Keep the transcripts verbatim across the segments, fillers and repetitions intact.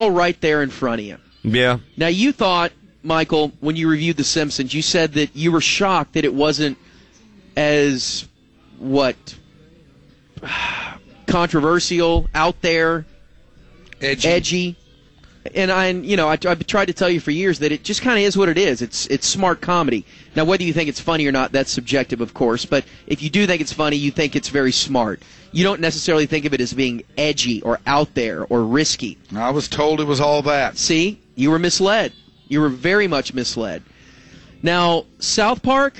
right there in front of you. Yeah. Now, you thought, Michael, when you reviewed The Simpsons, you said that you were shocked that it wasn't as, what, controversial, out there, edgy. edgy. And I, you know, I, I've tried to tell you for years that it just kind of is what it is. It's it's smart comedy. Now, whether you think it's funny or not, that's subjective, of course. But if you do think it's funny, you think it's very smart. You don't necessarily think of it as being edgy or out there or risky. I was told it was all that. See, you were misled. You were very much misled. Now, South Park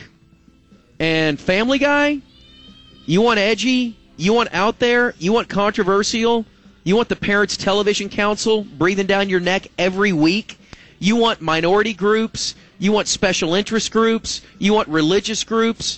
and Family Guy, you want edgy, you want out there, you want controversial. You want the Parents Television Council breathing down your neck every week? You want minority groups? You want special interest groups? You want religious groups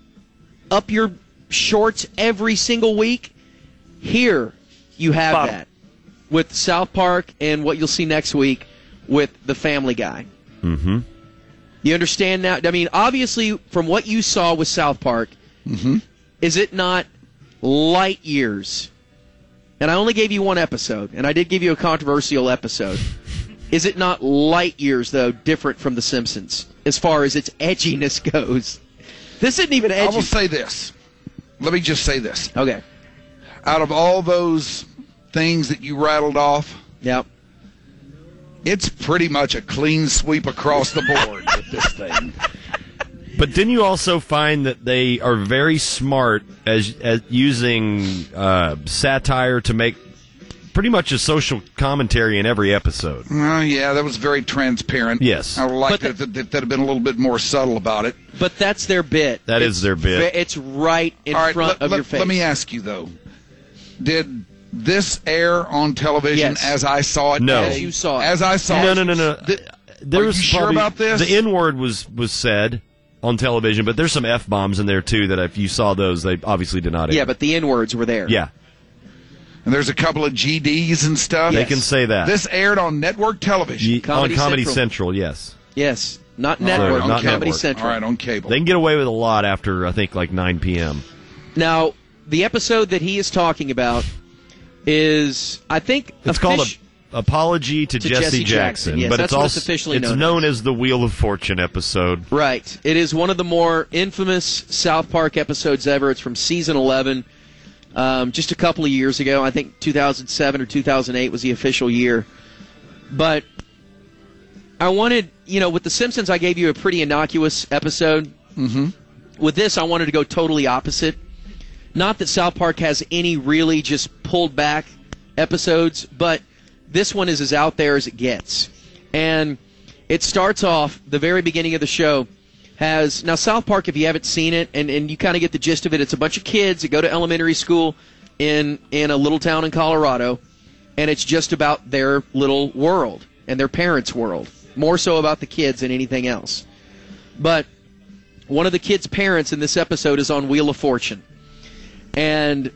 up your shorts every single week? Here you have Bob. that with South Park and what you'll see next week with The Family Guy. Mm-hmm. You understand now? I mean, obviously, from what you saw with South Park, mm-hmm. is it not light years? And I only gave you one episode, and I did give you a controversial episode. Is it not light years, though, different from The Simpsons as far as its edginess goes? This isn't even edgy. I will say this. Let me just say this. Okay. Out of all those things that you rattled off, yep, it's pretty much a clean sweep across the board with this thing. But didn't you also find that they are very smart as, as using uh, satire to make pretty much a social commentary in every episode? Oh, uh, yeah, that was very transparent. Yes. I would like But that if they'd have been a little bit more subtle about it. But that's their bit. That it's, is their bit. It's right in All right, front let, of let, your face. Let me ask you, though. Did this air on television Yes. as I saw it? No. As you saw it. As I saw No, it? no, no, no. Th- There Are was you sure probably- about this? The N-word was, was said on television, but there's some F-bombs in there, too, that if you saw those, they obviously did not air. Yeah, but the N-words were there. Yeah. And there's a couple of G Ds and stuff. They Yes. can say that. This aired on network television. Ye- Comedy on Comedy Central. Central, yes. Yes. Not All right, network, on not cable. Comedy network. Central. All right, on cable. They can get away with a lot after, I think, like nine p.m. Now, the episode that he is talking about is, I think, It's offici- called a Apology to, To Jesse, Jesse Jackson, Jackson, yes, but that's it's what also it's officially it's known known as. as the Wheel of Fortune episode. Right. It is one of the more infamous South Park episodes ever. It's from season eleven, um, just a couple of years ago. I think two thousand seven or two thousand eight was the official year. But I wanted, you know, with The Simpsons, I gave you a pretty innocuous episode. Mm-hmm. With this, I wanted to go totally opposite. Not that South Park has any really just pulled back episodes, but this one is as out there as it gets. And it starts off, the very beginning of the show, has, now South Park, if you haven't seen it, and, and you kind of get the gist of it, it's a bunch of kids that go to elementary school in, in a little town in Colorado, and it's just about their little world and their parents' world, more so about the kids than anything else. But one of the kids' parents in this episode is on Wheel of Fortune. And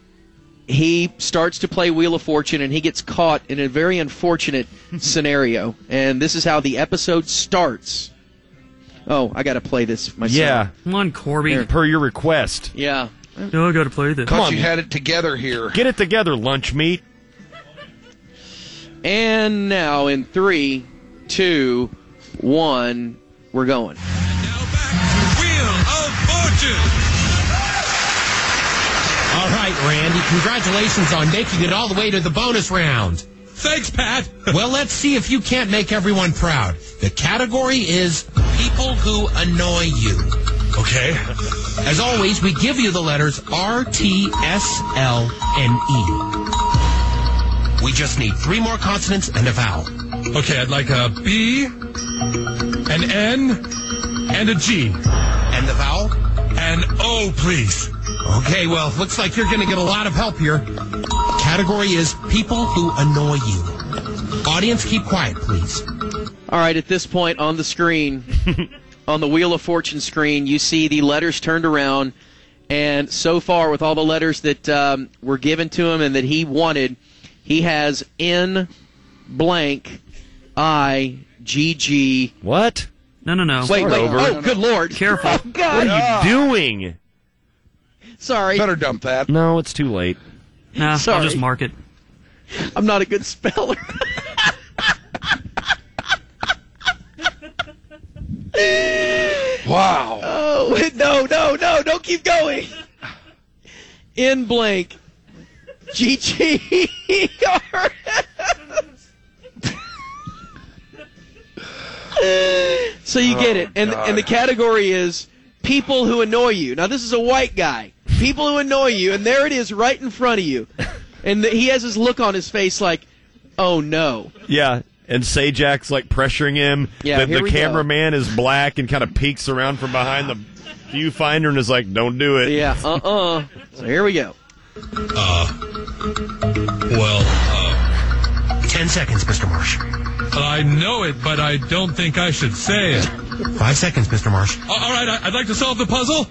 he starts to play Wheel of Fortune, and he gets caught in a very unfortunate scenario. And this is how the episode starts. Oh, I got to play this myself. Yeah. Come on, Corby. Per your request. Yeah. No, I got to play this. Thought on. you had it together here. Get it together, lunch meat. And now in three, two, one, we're going. Now back to Wheel of Fortune. All right, Randy, congratulations on making it all the way to the bonus round. Thanks, Pat. Well, let's see if you can't make everyone proud. The category is people who annoy you. Okay. As always, we give you the letters R, T, S, L, and E. We just need three more consonants and a vowel. Okay, I'd like a B, an N, and a G. And the vowel? An O, please. Okay, well, looks like you're going to get a lot of help here. Category is people who annoy you. Audience, keep quiet, please. All right, at this point on the screen, on the Wheel of Fortune screen, you see the letters turned around. And so far, with all the letters that um, were given to him and that he wanted, he has N blank I G G. What? No, no, no. Wait, Start wait. over. Oh, good Lord. Careful. Oh, God. What are you doing? Sorry. Better dump that. No, it's too late. Nah, Sorry. I'll just mark it. I'm not a good speller. Wow. Oh, no, no, no, don't keep going. In blank. G G R S. So you get it. And, and the category is people who annoy you. Now, this is a white guy. People who annoy you, and there it is right in front of you. And the, he has his look on his face like, oh, no. Yeah, and Sajak's like pressuring him. Yeah, the here the we cameraman is black and kind of peeks around from behind the viewfinder and is like, don't do it. Yeah, uh-uh. So here we go. Uh, well, uh, Ten seconds, Mister Marsh. I know it, but I don't think I should say it. Five seconds, Mister Marsh. Uh, all right, I- I'd like to solve the puzzle.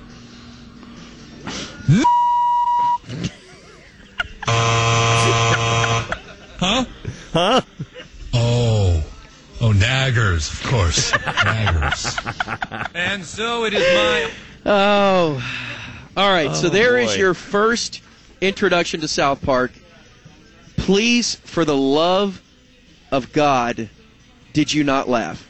Uh, huh? Huh? Oh. Oh, naggers, of course. Naggers. And so it is my... Oh. All right, so there is boy. your first introduction to South Park. Please, for the love of God, did you not laugh?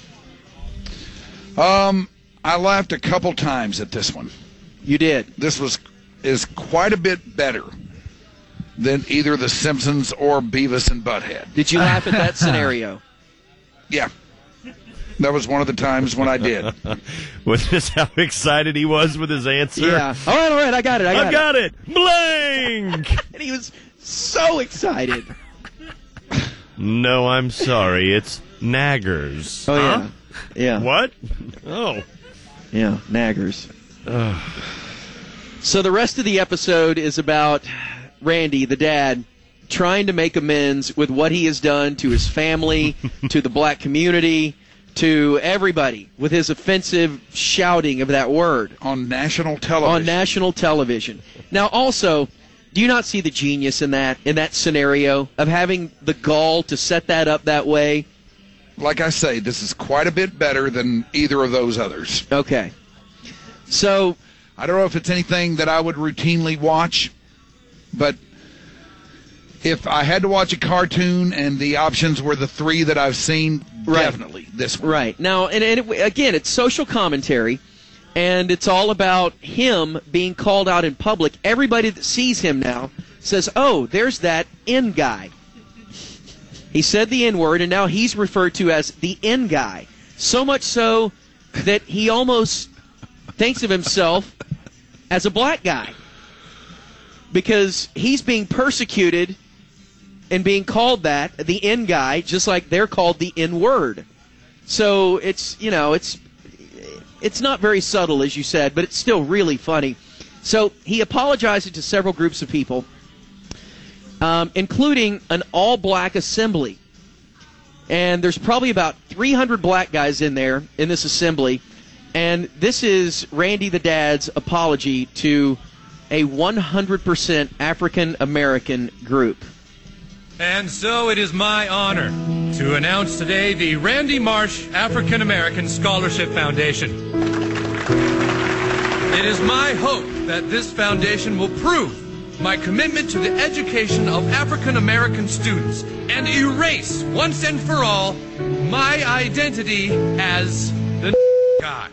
Um, I laughed a couple times at this one. You did. This was is quite a bit better than either The Simpsons or Beavis and Butthead. Did you laugh at that scenario? Yeah. That was one of the times when I did. Was this how excited he was with his answer? Yeah. All right, all right, I got it, I got I've it. got it. Blank. And he was so excited. No, I'm sorry. It's naggers. Oh, Huh? yeah. Yeah. What? Oh. Yeah, naggers. So the rest of the episode is about Randy, the dad, trying to make amends with what he has done to his family, to the black community, to everybody, with his offensive shouting of that word On national television. on national television. Now, also, do you not see the genius in that, in that scenario, of having the gall to set that up that way? Like I say, this is quite a bit better than either of those others. Okay. So... I don't know if it's anything that I would routinely watch, but if I had to watch a cartoon and the options were the three that I've seen, Right. definitely this one. Right. Now, and, and it, again, it's social commentary, and it's all about him being called out in public. Everybody that sees him now says, oh, there's that N guy. He said the N-word, and now he's referred to as the N guy. So much so that he almost thinks of himself as a black guy because he's being persecuted and being called that, the N guy, just like they're called the N-word. So it's, you know, it's it's not very subtle, as you said, but it's still really funny. So he apologized to several groups of people, um, including an all-black assembly. And there's probably about three hundred black guys in there, in this assembly. And this is Randy the Dad's apology to a one hundred percent African-American group. And so it is my honor to announce today the Randy Marsh African American Scholarship Foundation. It is my hope that this foundation will prove my commitment to the education of African American students and erase once and for all my identity as the guy.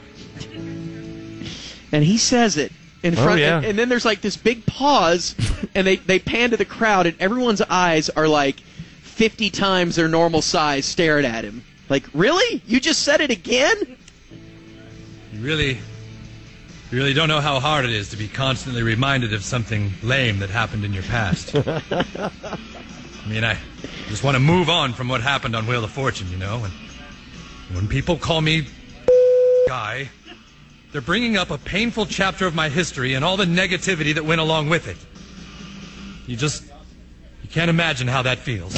And he says it in Oh, front, yeah. and, and then there's like this big pause, and they, they pan to the crowd, and everyone's eyes are like fifty times their normal size staring at him. Like, really? You just said it again? You really, you really don't know how hard it is to be constantly reminded of something lame that happened in your past. I mean, I just want to move on from what happened on Wheel of Fortune, you know? And when people call me guy, they're bringing up a painful chapter of my history and all the negativity that went along with it. You just, you can't imagine how that feels.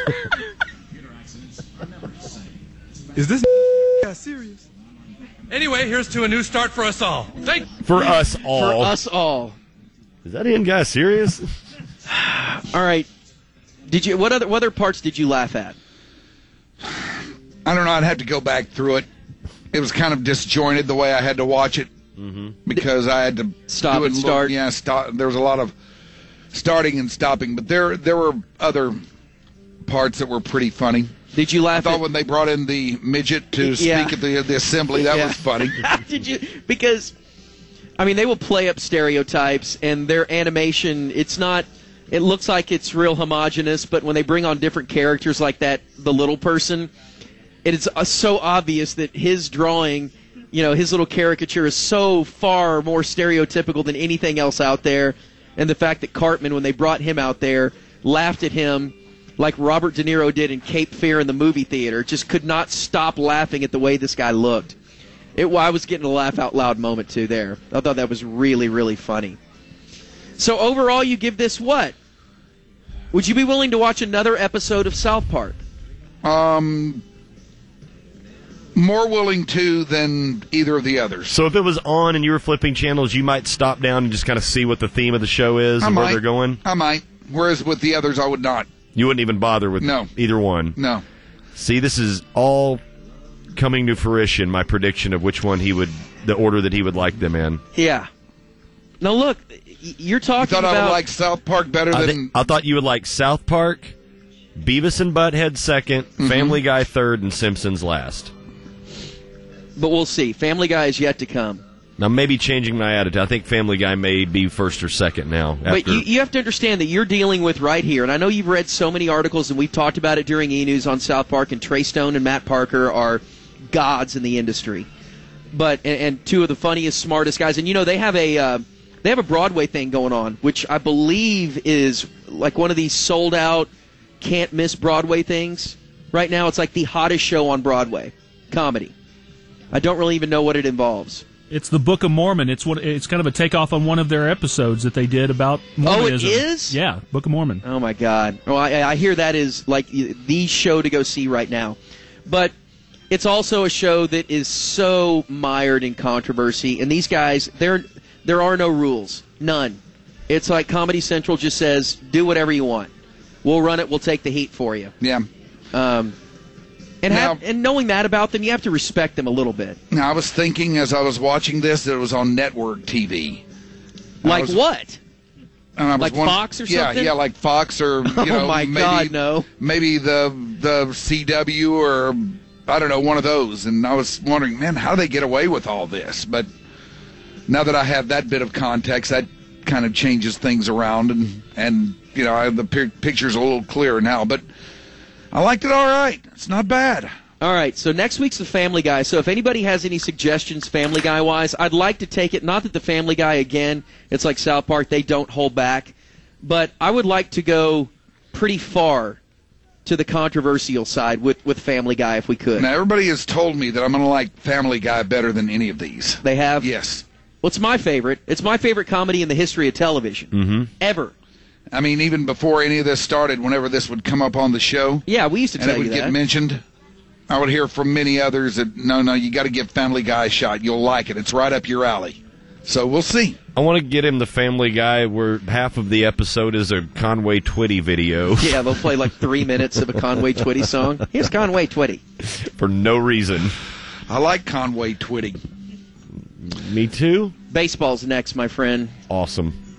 Is this serious? Anyway, here's to a new start for us all. Thank For us all. For us all. Is that N guy serious? All right. Did you? What other what other parts did you laugh at? I don't know. I'd have to go back through it. It was kind of disjointed the way I had to watch it because I had to Stop do it and look- start. Yeah, stop. There was a lot of starting and stopping, but there there were other parts that were pretty funny. Did you I laugh thought at when they brought in the midget to Yeah. speak at the the assembly, that Yeah. was funny. Did you? Because, I mean, they will play up stereotypes, and their animation, it's not, it looks like it's real homogenous, but when they bring on different characters like that, the little person, it is uh, so obvious that his drawing, you know, his little caricature is so far more stereotypical than anything else out there. And the fact that Cartman, when they brought him out there, laughed at him like Robert De Niro did in Cape Fear in the movie theater, just could not stop laughing at the way this guy looked. It, well, I was getting a laugh out loud moment, too, there. I thought that was really, really funny. So overall, you give this what? Would you be willing to watch another episode of South Park? Um, more willing to than either of the others. So if it was on and you were flipping channels, you might stop down and just kind of see what the theme of the show is I and where might. they're going? I might. Whereas with the others, I would not. You wouldn't even bother with No. either one? No. See, this is all coming to fruition, my prediction of which one he would, the order that he would like them in. Yeah. Now, look, y- you're You talking thought about... I would like South Park better I, than... thi- I thought you would like South Park, Beavis and Butthead second, Mm-hmm. Family Guy third, and Simpsons last. But we'll see. Family Guy is yet to come. Now, maybe changing my attitude. I think Family Guy may be first or second now. After, But you, you have to understand that you're dealing with right here, and I know you've read so many articles, and we've talked about it during E-News on South Park, and Trey Stone and Matt Parker are gods in the industry. But and, and two of the funniest, smartest guys. And, you know, they have a uh, they have a Broadway thing going on, which I believe is like one of these sold-out, can't-miss Broadway things. Right now, it's like the hottest show on Broadway, comedy. I don't really even know what it involves. It's the Book of Mormon. It's what it's kind of a takeoff on one of their episodes that they did about Mormonism. Oh, it is? Yeah, Book of Mormon. Oh my God! Well, I, I hear that is like the show to go see right now, but it's also a show that is so mired in controversy. And these guys, there, there are no rules, none. It's like Comedy Central just says, "Do whatever you want. We'll run it. We'll take the heat for you." Yeah. Um, and Now- have, and knowing that about them, you have to respect them a little bit. Now, I was thinking as I was watching this that it was on network T V. I Like was- what? And I was Like wondering- Fox or yeah, something? Yeah, like Fox or, you know, Oh my maybe, God, no. maybe the the C W or, I don't know, one of those. And I was wondering, man, how do they get away with all this? But now that I have that bit of context, that kind of changes things around. And, and you know, I, the pi- picture's a little clearer now. But I liked it all right. It's not bad. All right, so next week's the Family Guy. So if anybody has any suggestions Family Guy-wise, I'd like to take it. Not that the Family Guy, again, it's like South Park, they don't hold back. But I would like to go pretty far to the controversial side with, with Family Guy if we could. Now, everybody has told me that I'm going to like Family Guy better than any of these. They have? Yes. Well, it's my favorite. It's my favorite comedy in the history of television. Mm-hmm. Ever. I mean, even before any of this started, whenever this would come up on the show, Yeah, we used to and tell it would you get that. mentioned, I would hear from many others that, no, no, you got to give Family Guy a shot. You'll like it. It's right up your alley. So we'll see. I want to get him the Family Guy where half of the episode is a Conway Twitty video Yeah, they'll play like three minutes of a Conway Twitty song. Here's Conway Twitty. for no reason. I like Conway Twitty. Me too? Baseball's next, my friend. Awesome.